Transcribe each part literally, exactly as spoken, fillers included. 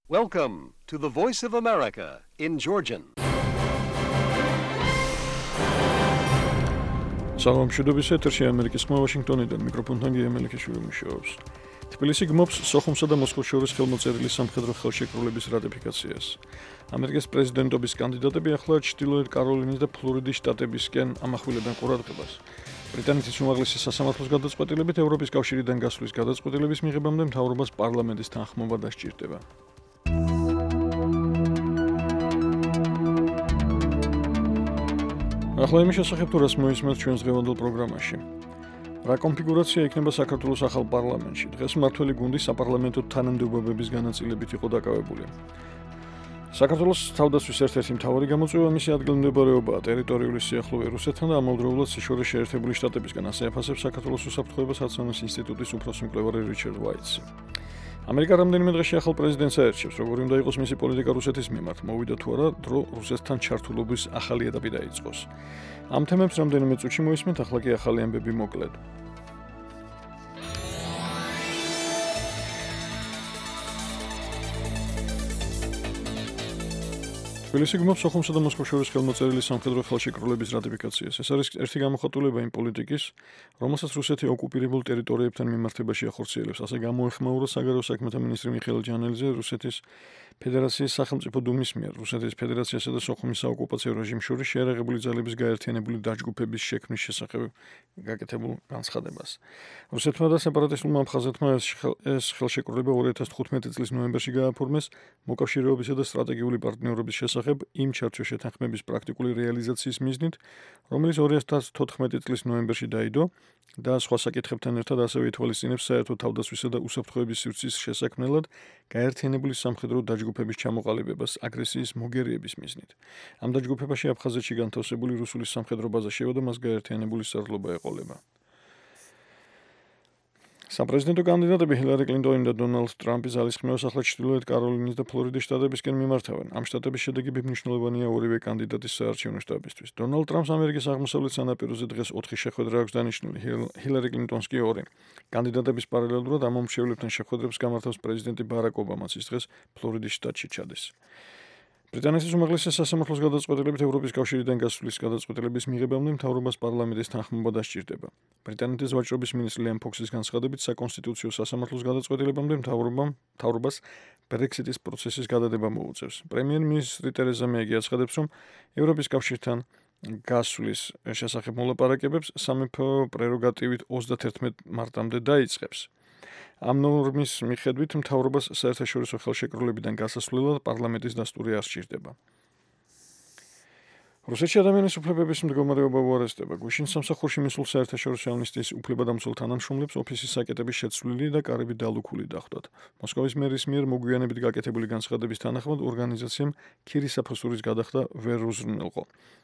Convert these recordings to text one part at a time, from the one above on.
Welcome to the Voice of America in Georgian. Salam მშვიდობის ეთერში ამერიკის ხმა ვაშინგტონიდან მიკროფონთან გიემელიქიშვილი მუშაობს. თბილისი გმობს სოხუმსა და მოსკოვს შორის ხელმოწერილი სამხედრო ხელშეკრულების რატიფიკაციას. ამერიკის პრეზიდენტობის კანდიდატები ახლა ჩრდილოეთ კაროლინის და ფლორიდის შტატებისკენ ამახვილებენ ყურადღებას. ბრიტანეთის უმაღლესი სასამართლოს გადაწყვეტილებით ევროპის კავშირიდან გასვლის გადაწყვეტილების მიღებამდე მთავრობას პარლამენტის თანხმობა დასჭირდება. ახლა იმის შესახებ თუ რას მოისმენთ ჩვენს დღევანდელ პროგრამაში. რა კონფიგურაცია იქნება საქართველოს ახალ პარლამენტში? დღეს მმართველი გუნდი საპარლამენტო თანამდებობების განაწილებით იყო დაკავებული. საქართველოს თავდაცვის ერთ-ერთი მთავარი გამოწვევა მისი ადგილმდებარეობაა ტერიტორიული სიახლოვე რუსეთთან და ამავდროულად საშუალო შეერთებული შტატებისგან, ასე აფასებს საქართველოს უსაფრთხოებას აცნობების ინსტიტუტის უფროსი მკვლევარი რიჩარდ ვაიტსი. ამერიკა რამდენიმე დღეში ახალ პრეზიდენტს აერჩევს, როგორი უნდა იყოს მისი პოლიტიკა რუსეთის მიმართ, მოვიდა თუ არა დრო რუსეთთან ჩართულობის ახალი ეტაპი დაიწყოს. ამ თემებს რამდენიმე წუთში მოისმენთ, ახლა კი ახალი ამბები მოკლედ. თბილისი გმობს სოხუმსა და მოსკოვს შორის ხელმოწერილი სამხედრო ხელშეკრულების რატიფიკაციას. ეს არის ერთი გამოხატულება იმ პოლიტიკის, რომელსაც რუსეთი ოკუპირებულ ტერიტორიებთან მიმართებაში ახორციელებს. ასე გამოეხმაურა საგარეო საქმეთა მინისტრი მიხეილ ჯანელიძე რუსეთის ფედერაციის სახელმწიფო დუმის მიერ რუსეთის ფედერაციასა და სოხუმის საოკუპაციო რეჟიმს შორის შეიარაღებული ძალების გაერთიანებული დაჯგუფების შექმნის შესახებ გაკეთებულ განცხადებას. რუსეთმა და სეპარატისტულმა მხაზეთმა ეს ხელშეკრულება ორი ათას თხუთმეტი წლის ნოემბერში გააფორმეს მოკავშირეობისა და სტრატეგიული პარტნიორობის შესახებ იმ ჩარჩო შეთანხმების პრაქტიკული რეალიზაციის მიზნით, რომელიც ორი ათას თოთხმეტი წლის ნოემბერში დაიდო და სხვა საკითხებთან ერთად ასევე ითვალისწინებს საერთო თავდაცვისა და უსაფრთხოების სივრცის შესაქმნელად გაერთიანებული სამხედრო დაჯგუფების ჩამოყალიბებას აგრესიის მოგერიების მიზნით. ამ დაჯგუფებაში აფხაზეთში განთავსებული რუსული სამხედრო ბაზა შევა და მას გაერთიანებული სარდლობა ეყოლება. საპრეზიდენტო კანდიდატები ჰილარი კლინტონი და დონალდ ტრამპი ძალისხმევას ახლა ჩრდილოეთ კაროლინის და ფლორიდის შტატებისკენ მიმართავენ. ამ შტატების შედეგები მნიშვნელოვანია ორივე კანდიდატის საარჩევნო შტაბისთვის. დონალდ ტრამპს ამერიკის აღმოსავლეთ სანაპიროზე დღეს ოთხი შეხვედრა აქვს დანიშნული, ჰილარი კლინტონს კი ორი. კანდიდატების პარალელურად ამ მომხრეებლებთან შეხვედრებს გამართავს პრეზიდენტი ბარაკ ობამაც, ის დღეს ფლორიდის შტატში ჩადეს. ბრიტანეთის უმაღლესი სასამართლოს გადაწყვეტილებით ევროპის კავშირიდან გასვლის გადაწყვეტილების მიღებამდე მთავრობას პარლამენტის თანხმობა დასჭირდება. ბრიტანეთის ვაჭრობის მინისტრი ლიამ ფოქსის განცხადებით, საკონსტიტუციო სასამართლოს გადაწყვეტილებამდე მთავრობამ მთავრობას ბრექსიტის პროცესის გადადება მოუწევს. პრემიერ-მინისტრი ტერეზა მეი აცხადებს, რომ ევროპის კავშირთან გასვლის შესახებ მოლაპარაკებებს სამეფო პრეროგატივით ოცდაათერთმეტი მარტამდე დაიწყებს. ამ ნორმის მიხედვით მთავრობას საერთაშორისო ხელშეკრულებიდან გასასვლელად პარლამენტის დასტური არ სჭირდება. რუსეთში ადამიანის უფლებების მდგომარეობა უარესდება. გვიშინ სამსახურში მისულ საერთაშორისო ამნისტიის უფლებადამცველ თანამშრომლებს ოფისის საკეტები შეცვლილი და კარები დალუქული დახვდათ. მოსკოვის მერის მიერ მოგვიანებით გაკეთებული განცხადების თანახმად ორგანიზაციამ ქირის საფოსურის გადახდა ვერ უზრუნველყო.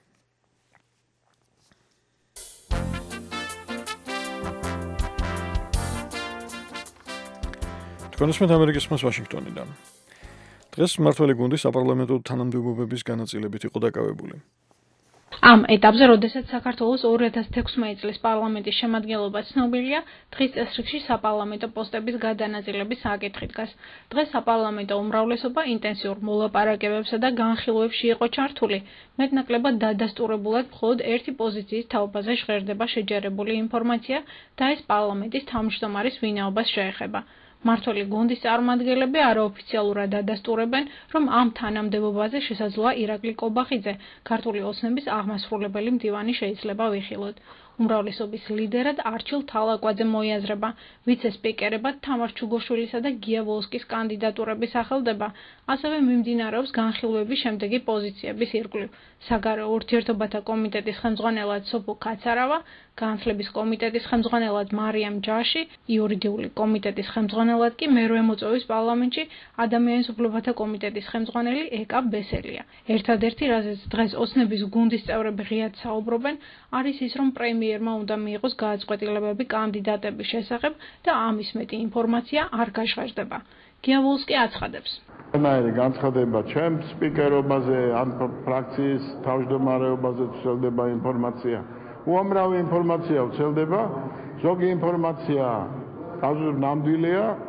კონსმეთ ამერიკის ხმას ვაშინგტონიდან. დღეს მმართველი გუნდი საპარლამენტო თანამდებობების განაწილებით იყო დაკავებული. ამ ეტაპზე, როდესაც საქართველოს ორი ათას თექვსმეტი წლის პარლამენტის შემადგენლობა ცნობილია, დღის წესრიგში საპარლამენტო პოსტების გადანაწილების საკითხი დგას. დღეს საპარლამენტო უმრავლესობა ინტენსიურ მოლაპარაკებებსა და განხილვებში იყო ჩართული. მეტნაკლებად დადასტურებულად მხოლოდ ერთი პოზიციის თაობაზე ჟღერდება შეჯერებული ინფორმაცია და ეს პარლამენტის თავმჯდომარის ვინაობას შეეხება. მმართველი გუნდის წარმომადგენლები არაოფიციალურად დადასტურებენ, რომ ამ თანამდებობაზე შესაძლოა ირაკლი კობახიძე, ქართული ოცნების აღმასრულებელი მდივანი შეიძლება ვიხილოთ. უმრავლესობის ლიდერად არჩილ თალაკვაძე მოიაზრება, ვიცე-სპიკერებად თამარ ჩუგოშვილისა და გია ვოლსკის კანდიდატურები სახელდება, ასევე მიმდინარეობს განხილვების შემდეგი პოზიციების ირგვლივ. საგარეო ურთიერთობათა კომიტეტის ხელმძღვანელად სოფო კაცარავა, განათლების კომიტეტის ხელმძღვანელად მარიამ ჯაში, იურიდიული კომიტეტის ხელმძღვანელად კი მერვე მოწვევის პარლამენტში ადამიანის უფლებათა კომიტეტის ხელმძღვანელი ეკა ბესელია. ერთადერთი, რაზეც დღეს ოცნების გუნდის წევრები ღიად საუბრობენ, არის ის, რომ პრემიერმა უნდა მიიღოს გადაწყვეტილებები კანდიდატების შესახებ და ამის მეტი ინფორმაცია არ გაჟღერდება. გია ვოლსკი აცხადებს. ნაირი განცხადება ჩემს სპიკერობაზე, ამ ფრაქციის თავმჯდომარეობაზე ვრცელდება ინფორმაცია. უამრავი ინფორმაცია ვრცელდება, ზოგი ინფორმაცია აზურ ნამდვილია,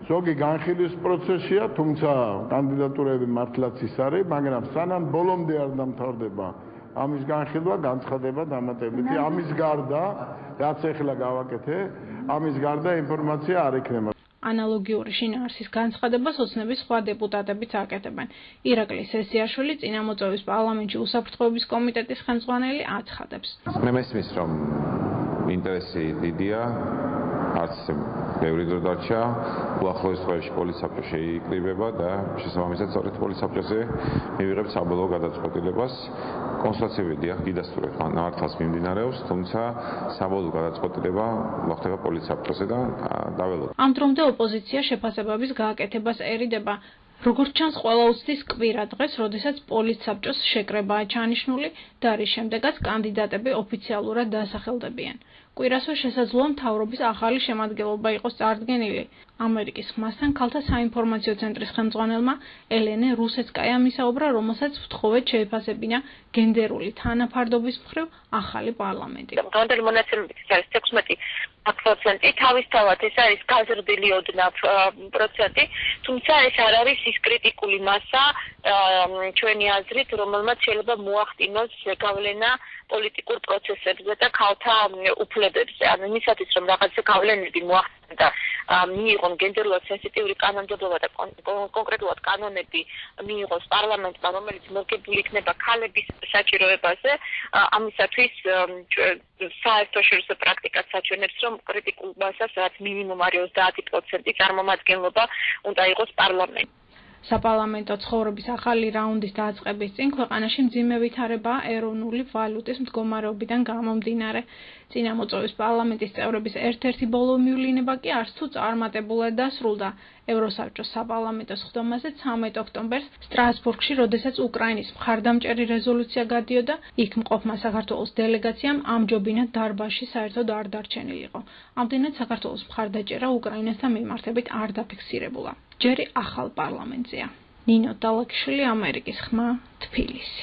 ზოგი განხილვის პროცესია, თუმცა კანდიდატურები მართლაც ის არის, მაგრამ სანამ ბოლომდე არ დამთავრდება ამის განხილვა, განცხადება დამატებითი. ამის გარდა, რაც ახლა გავაკეთე, ამის გარდა ინფორმაცია არ იქნება. ანალოგიური შინაარსის განცხადებას ოცნების სხვა დეპუტატებიც აკეთებენ. ირაკლი სესიაშვილი წინამოწვევის პარლამენტში უსაფრთხოების კომიტეტის ხელმძღვანელი აცხადებს. მე მესმის, რომ ინტერესი დიდია, არც ბევრი დრო დარჩა, უახლოეს დღეებში პოლიცსაბჭო შეიკრიბება და შესაბამისად სწორედ პოლიცსაბჭოზე მივიღებთ საბოლოო გადაწყვეტილებას. კონსულტაციები დიახ გიდასტურებთ მართლაც მიმდინარეობს, თუმცა საბოლოო გადაწყვეტილება მოხდება პოლიცსაბჭოზე და დაველოდოთ. ამ დრომდე ოპოზიცია შეფასებების გააკეთებასერიდება. როგორც ჩანს, ყველა უცდის კვირა დღეს, როდესაც პოლიცსაბჭოს შეკრებაა ჩანიშნული და რის შემდეგაც კანდიდატები ოფიციალურად დასახელდებიან. კვირასვე შესაძლოა მთავრობის ახალი შემადგენლობა იყოს წარდგენილი. ამერიკის ხმასთან ქალთა საინფორმაციო ცენტრის ხელმძღვანელმა ელენე რუსეცკაიამ ისაუბრა, რომელსაც ვთხოვეთ შეეფასებინა გენდერული თანაფარდობის მხრივ ახალი პარლამენტი. განდელი მონაცემებით ის არის ექვსმეტი პროცენტი, თავისთავად ეს არის გაზრდილი ოდნავ პროცენტი, თუმცა ეს არ არის ის კრიტიკული მასა ჩვენი აზრით, რომელმაც შეიძლება მოახდინოს გავლენა პოლიტიკურ პროცესებზე და ქალთა უფლებებზე. ანუ იმისათვის, რომ რაღაცა გავლენები მოახდინონ და მიიღონ გენდერულად სენსიტიური კანონმდებლობა და კონკრეტულად კანონები მიიღოს პარლამენტმა, რომელიც მორგებული იქნება ქალების საჭიროებაზე, ამისათვის საერთაშორისო პრაქტიკაც საჩვენებს, რომ კრიტიკულ მასას, რაც მინიმუმ არის ოცდაათი პროცენტი წარმომადგენლობა უნდა იყოს პარლამენტში. საპარლამენტო ცხოვრების ახალი რაუნდის დაწყების წინ ქვეყანაში მძიმე ვითარებაა ეროვნული ვალუტის მდგომარეობიდან გამომდინარე. წინამოწვევის პარლამენტის წევრების ერთ-ერთი ბოლო მივლინება კი არც თუ წარმატებულად დასრულდა. ევროსაბჭოს საპარლამენტო სხდომაზე ცამეტ ოქტომბერს სტრასბურგში, როდესაც უკრაინის მხარდამჭერი რეზოლუცია გადიოდა, იქ მყოფმა საქართველოს დელეგაციამ ამჯობინად დარბაზში საერთოდ არ დარჩენილიყო. ამდენად საქართველოს მხარდაჭერა უკრაინასთან მიმართებით არ დაფიქსირებულა. ჯერი ახალ პარლამენტზეა. ნინო დალაკიშვილი, ამერიკის ხმა, თბილისი.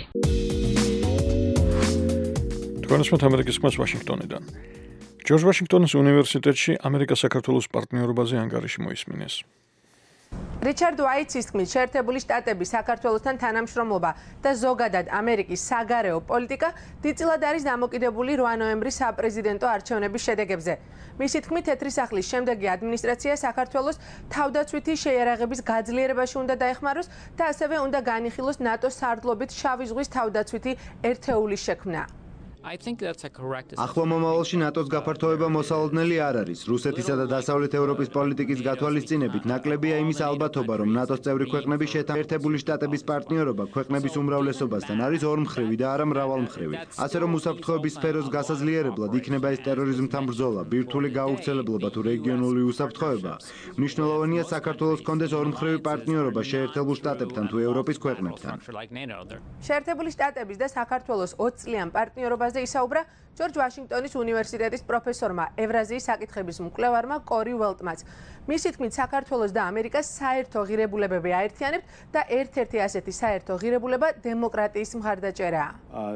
თქვენსმოთ ამერიკის ხმას ვაშინგტონიდან. ჯორჯ ვაშინგტონის უნივერსიტეტში ამერიკა-საქართველოს პარტნიორობაზე ანგარიში მოისმინეს. რიჩარდ ვაიტსის თქმით, შეერთებული შტატების საქართველოსთან თანამშრომლობა და ზოგადად ამერიკის საგარეო პოლიტიკა დიდწილად არის დამოკიდებული რვა ნოემბრის საპრეზიდენტო არჩევნების შედეგებზე. მისი თქმით, თეთრი სახლის შემდეგი ადმინისტრაცია საქართველოს თავდაცვითი შეიარაღების გაძლიერებაში უნდა დაეხმაროს და ასევე უნდა განიხილოს ნატოს სარდლობით შავი ზღვის თავდაცვითი ერთეულის შექმნა. ახლო მომავალში ნატოს გაფართოება მოსალოდნელი არ არის. რუსეთისა და დასავლეთ ევროპის პოლიტიკის გათვალისწინებით ნაკლებია იმის ალბათობა, რომ ნატოს წევრი ქვეყნების შეერთებული შტატების პარტნიორობა ქვეყნების უმრავლესობასთან არის ორმხრივი და არა მრავალმხრივი. ასე რომ უსაფრთხოების სფეროს გასაძლიერებლად იქნება ეს ტერორიზმთან ბრძოლა, ბირთვული გაავრცელებლობა თუ რეგიონული უსაფრთხოება. მნიშვნელოვანია საქართველოს კონდეს ორმხრივი პარტნიორობა შეერთებულ შტატებთან თუ ევროპის ქვეყნებთან. შეერთებული შტატების და საქართველოს ოცი წლიან პარტნიორობა ისაუბრა ჯორჯ ვაშინგტონის უნივერსიტეტის პროფესორმა, ევრაზიის საკითხების მკვლევარმა კორი ველტმაც. მისი თქმით, საქართველოს და ამერიკას საერთო ღირებულებები აერთიანებთ და ერთ-ერთი ასეთი საერთო ღირებულება დემოკრატიის მხარდაჭერაა.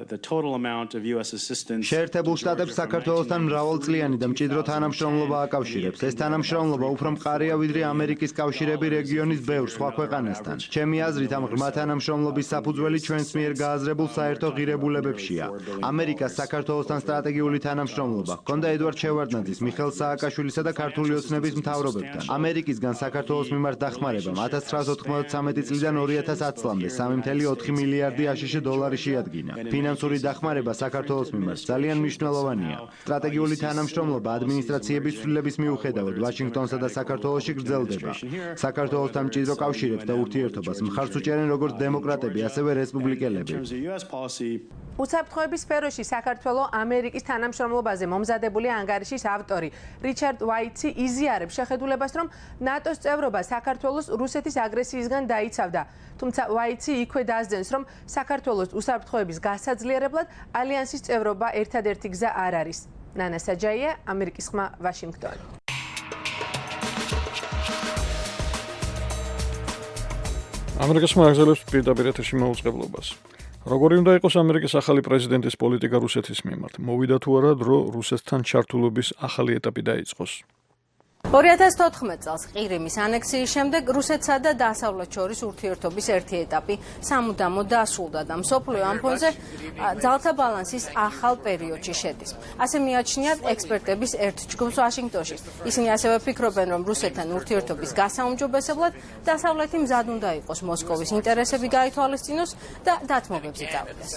შეერთებულ შტატებს საქართველოსთან მრავალწლიანი და მჭიდრო თანამშრომლობა აკავშირებს. ეს თანამშრომლობა უფრო მყარია ვიდრე ამერიკის კავშირები რეგიონის ბევრ სხვა ქვეყანასთან. ჩემი აზრით, ამ ღრმა თანამშრომლობის საფუძველი ჩვენს მიერ გააზრებულ საერთო ღირებულებებშია. ამერიკას საქართველოსთან სტრატეგიული თანამშრომლობა ჰქონდა ედვარდ შევარდნაძის, მიხეილ სააკაშვილისა და ქართული ოცნების მთავრობებთან. ამერიკისგან საქართველოს მიმართ დახმარებამ ათას ცხრაას ოთხმოცდამეტი წლიდან ორი ათას ათი წლამდე სამი მცდელო ოთხი მილიარდი აშშ დოლარი შეადგინა. ფინანსური დახმარება საქართველოს მიმართ ძალიან მნიშვნელოვანია. სტრატეგიული თანამშრომლობა ადმინისტრაციების ცვლილების მიუხედავად ვაშინგტონსა და საქართველოში გრძელდება. საქართველოსთან მჭიდრო კავშირებს და ურთიერთობას მხარს უჭერენ როგორც დემოკრატები, ასევე რესპუბლიკელები. უსაფრთხოების სფეროში საქართველოს ამერიკის თანამშრომლობაზე მომზადებული ანგარიშის ავტორი რიჩარდ ვაიტსი იზიარებს შეხედულებას, რომ ნატოს წევრობა საქართველოს რუსეთის აგრესიისგან დაიცავდა. თუმცა ვაიტსი იქვე დაასძენს, რომ საქართველოს უსაფრთხოების გასაძლიერებლად ალიანსის წევრობა ერთადერთი გზა არ არის. ნანა საჯაია, ამერიკის ხმა, ვაშინგტონი. ამერიკის ხმა აგზელებს პირდაპირ ეთერში მოუწყებლობას. როგორი უნდა იყოს ამერიკის ახალი პრეზიდენტის პოლიტიკა რუსეთის მიმართ? მოვიდა თუ არა დრო რუსეთთან ჩართულობის ახალი ეტაპი დაიწყოს? ორი ათას თოთხმეტ წელს ყირიმის ანექსიის შემდეგ რუსეთსა და დასავლეთ შორის ურთიერთობის ერთი ეტაპი სამუდამოდ დასრულდა და მსოფლიო ამ ფონზე ძალთა ბალანსის ახალ პერიოდში შედის. ასე მიაჩნიათ ექსპერტების ერთ ჯგუფს ვაშინგტონში. ისინი ასევე ფიქრობენ, რომ რუსეთთან ურთიერთობის გასაუმჯობესებლად დასავლეთი მზად უნდა იყოს მოსკოვის ინტერესები გაითვალისწინოს და დათმობებზე წავიდეს.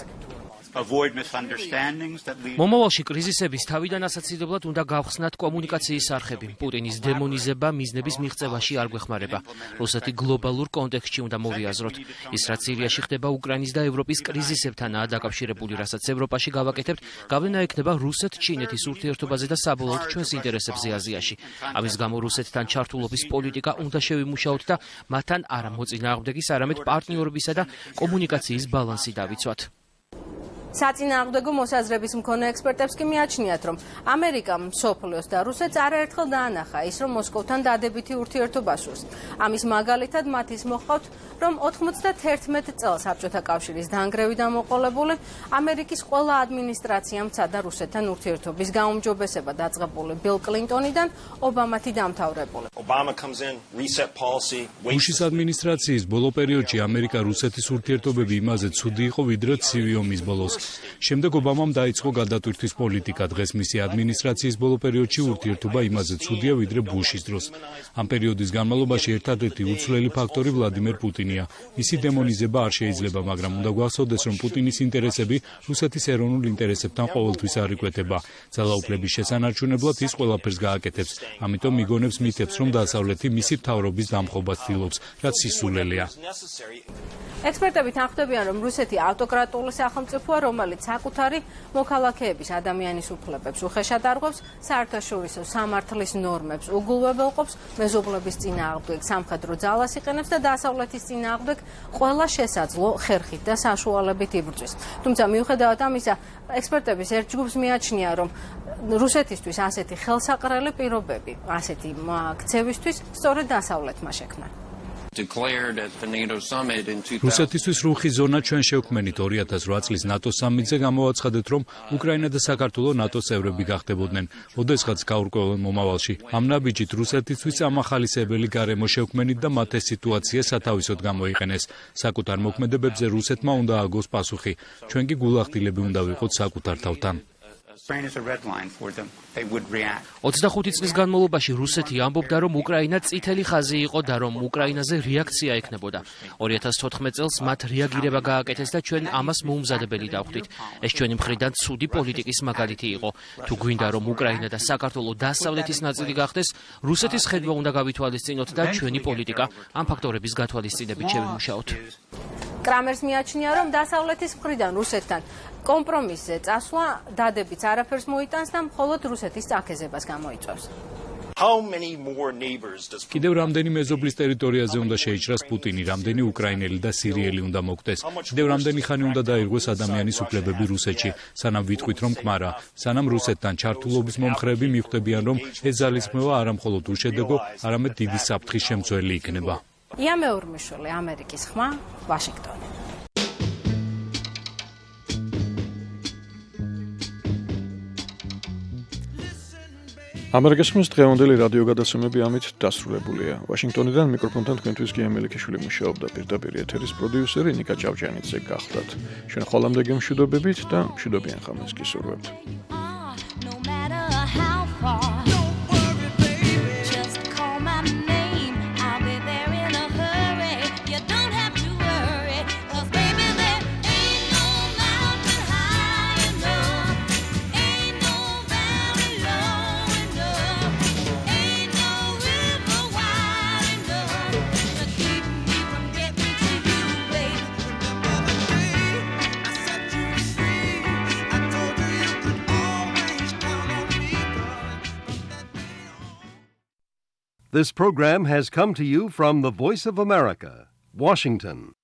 მომავალში კრიზისების თავიდან ასაცილებლად უნდა გავხსნათ კომუნიკაციის არხები. პუტინის დემონიზება მიზნების მიღწევაში არ გვეხმარება. რუსეთი გლობალურ კონტექსტში უნდა მოვიაზროთ. ის რაც სირიაში ხდება უკრაინის და ევროპის კრიზისებთანაა დაკავშირებული, რასაც ევროპაში გავაკეთებთ, გავლენა ექნება რუსეთ-ჩინეთის ურთიერთობაზე და საბოლოოდ ჩვენს ინტერესებზე აზიაში. ამის გამო რუსეთთან ჩართულობის პოლიტიკა უნდა შევიმუშაოთ და მათთან არა მოწინააღმდეგის, არამედ პარტნიორობისა და კომუნიკაციის ბალანსი დავიცვათ. საწინააღმდეგო მოსაზრების მქონე ექსპერტებს კი მიაჩნიათ, რომ ამერიკამ მსოფლიოს და რუსეთს არაერთხელ დაანახა ის, რომ მოსკოვთან დადებითი ურთიერთობა სურს. ამის მაგალითად მათ ის მოჰყავთ, რომ ოთხმოცდათერთმეტ წელს საბჭოთა კავშირის დანგრევიდან მოყოლებული ამერიკის ყველა ადმინისტრაციამ სცადა რუსეთთან ურთიერთობის გაუმჯობესება დაწყებული ბილ კლინტონიდან ობამათი დამთავრებული. ბუშის ადმინისტრაციის ბოლო პერიოდში ამერიკა-რუსეთის ურთიერთობები იმაზე ცუდი იყო, ვიდრე ცივი ომის ბოლოს. შემდეგ ობამამ დაიწყო გადატვირთვის პოლიტიკა. დღეს მისი ადმინისტრაციის ბოლო პერიოდში ურთიერთობა იმაზე ცუდია, ვიდრე ბუშის დროს. ამ პერიოდის განმავლობაში ერთადერთი უცვლელი ფაქტორი ვლადიმერ პუტინია. მისი დემონიზება არ შეიძლება, მაგრამ უნდა გვახსოვდეს, რომ პუტინის ინტერესები რუსეთის ეროვნულ ინტერესებთან ყოველთვის არ იკვეთება. ძალაუფლების შესანარჩუნებლად ის ყველაფერს გააკეთებს. ამიტომ მიგონებს მითებს, რომ დასავლეთი მისი მთავრობის დამხობას ცდილობს, რაც სისულელეა. ექსპერტები თანხმდებიან, რომ რუსეთი ავტოკრატიული სახელმწიფოა, რომელიც საკუთარი მოქალაქეების ადამიანის უფლებებს უხეშად არღვევს, საერთაშორისო სამართლის ნორმებს უგულვებელყოფს, მეზობლების წინააღმდეგ სამხედრო ძალას იყენებს და დასავლეთის წინააღმდეგ ყველა შესაძლო ხერხით და საშუალებით იბრძვის. თუმცა მიუხედავად ამისა, ექსპერტების ერთ ჯგუფს მიაჩნია, რომ რუსეთისთვის ასეთი ხელსაყრელი პირობები, ასეთი ქცევისთვის სწორედ დასავლეთმა შექმნა. რუსეთისთვის რუხი ზონა ჩვენ შევქმნით ორი ათას რვა წლის ნატოს სამიტზე გამოაცხადეთ, რომ უკრაინა და საქართველო ნატოს წევრები გახდებოდნენ. ოდესღაც გაურკვეველ მომავალში. ამ ნაბიჯით რუსეთისთვის ამახალისებელი გარემო შევქმნით და მათ ეს სიტუაცია სათავისოდ გამოიყენეს. საკუთარ მოქმედებებზე რუსეთმა უნდა აგოს პასუხი. ჩვენ კი გულახდილები უნდა ვიყოთ საკუთარ თავთან. ოცდახუთი წლის განმავლობაში რუსეთი ამბობდა, რომ უკრაინა წითელი ხაზი იყო და რომ უკრაინაზე რეაქცია ექნებოდა. ორი ათას თოთხმეტ წელს მათ რეაგირება გააკეთეს და ჩვენ ამას მოუმზადებელი დავხვდით. ეს ჩვენი მხრიდან ცუდი პოლიტიკის მაგალითი იყო. თუ გვინდა, რომ უკრაინა და საქართველო დასავლეთის ნაწილი გახდეს, რუსეთის ხედვა უნდა გავითვალისწინოთ და ჩვენი პოლიტიკა ამ ფაქტორების გათვალისწინებით შევიმუშაოთ. კრამერს მიაჩნია, რომ დასავლეთის მხრიდან რუსეთთან კომპრომისზე წასვლა დადებიც არაფერს მოიტანს და მხოლოდ რუსეთის წაქეზებას გამოიწვევს. კიდევ რამდენი მეზობლის ტერიტორიაზე უნდა შეიჭრას პუტინი, რამდენი უკრაინელი და სირიელი უნდა მოკვდეს. კიდევ რამდენი ხანი უნდა დაირღვეს ადამიანის უფლებები რუსეთში, სანამ ვიტყვით, რომ კმარა, სანამ რუსეთთან ჩართულობის მომხრეები მიხვდებიან, რომ ეს ძალისხმევა არა მხოლოდ უშედეგო, არამედ დიდი საფრთხის შემცველი იქნება. ია მეურმიშვილი, ამერიკის ხმა, ვაშინგტონი. ამერიკის ხმის დღევანდელი რადიო გადაცემები ამით დასრულებულია. ვაშინგტონიდან მიკროფონთან თქვენთვის კი ემელიქიშვილი მუშაობდა, პირდაპირ ეთერის პროდიუსერი ნიკა ჭავჭიანიძე გახლდათ. ჩვენ ხოლმე გემშვიდობებით და მშვიდობიან ხამს გისურვებთ. This program has come to you from the Voice of America, Washington.